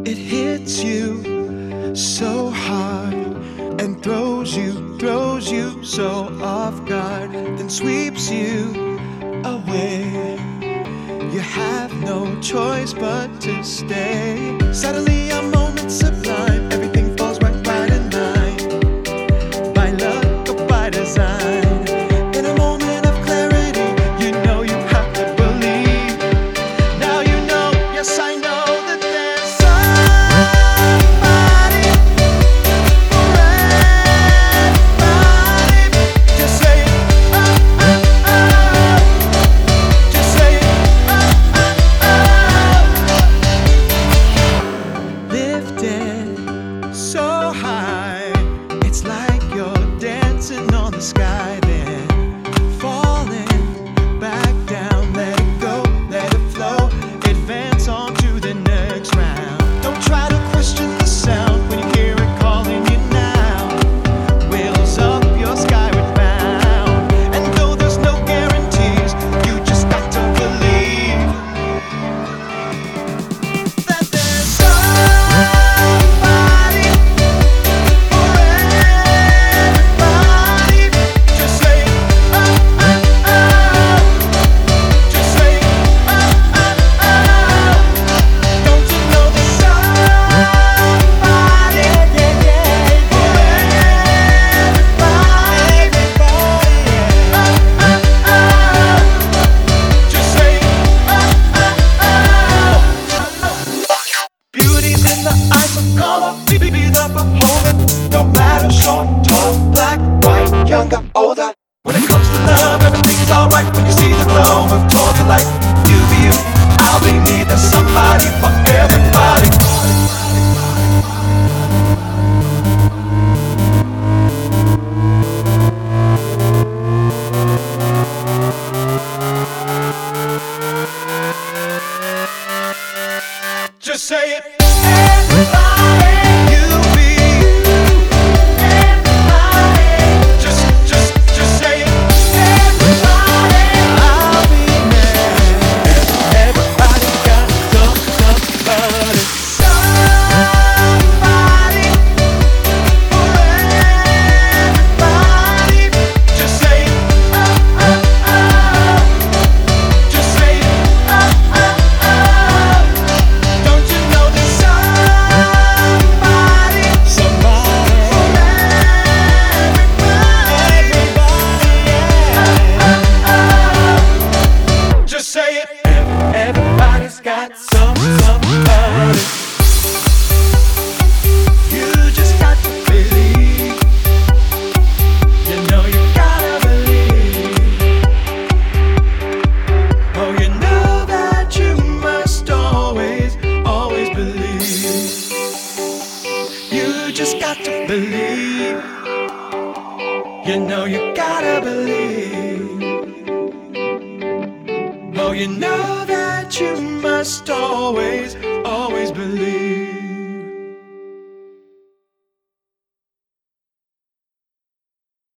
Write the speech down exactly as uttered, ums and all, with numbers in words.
It hits you so hard and throws you, throws you so off guard, then sweeps you away. You have no choice but to stay. Suddenly a moment sublime, everything falls right, right in line, by luck or by design. In a moment of clarity, you know you have to believe. Now you know, yes I know, that there's somebody for everybody. Just say oh, oh, oh. Just say oh, oh, oh. Lifted so high, it's like you're dancing on the sky, then falling back down. Let it go, let it flow, advance on to the next round. Don't try to question the sound when you hear it calling you now. Wheels up your skyward bound, and though there's no guarantees, you just got to believe that there's somebody for everybody. Just say oh, oh, oh. Just say oh, oh, oh. Don't you know there's somebody, yeah, yeah, yeah, for everybody, everybody, oh, oh, oh. Just say oh, oh, oh. Beauty's in the eyes of color, be, be, be the beholder. No matter short, tall, black, white, younger, older. When it comes to love, everything's alright when you see the glow of toward the light. You be you, I'll be me. There's somebody for everybody. Just say it. Everybody, you be you. Everybody, just, just, just say it. Everybody, I'll be there. Everybody got somebody. Somebody for everybody. Just say it. Oh, oh, oh. Just say it. Oh, oh, oh. Don't you know there's somebody, somebody for everybody, everybody, yeah. Oh, oh, oh. Just say it. Everybody's got some somebody. You just got to believe. You know you gotta believe. Oh, you know that you must always, always believe. You just got to believe. You know you gotta believe. Oh, you know that you must always,